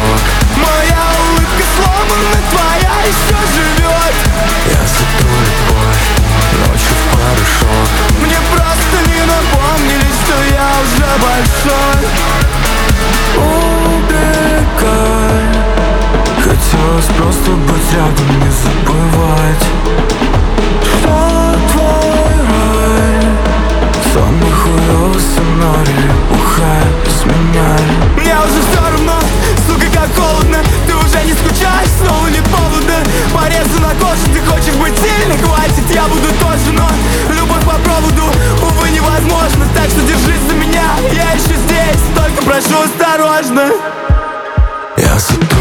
порошок. Моя улыбка сломана, твоя еще живет. Я сотру любовь ночью в порошок. Мне просто не напомнили, что я уже большой. Убегай, хотелось просто быть рядом, не забывать, что твой рай самый хуёвый сценарий. Бухай, сменяй. Мне уже все равно, сука, как холодно. Ты уже не скучаешь, снова не повода. Порезы на коже, ты хочешь быть сильной, хватит, я буду тоже. Но любовь по проводу, увы, невозможно. Так что держись за меня, я еще здесь, только прошу осторожно. Я сотру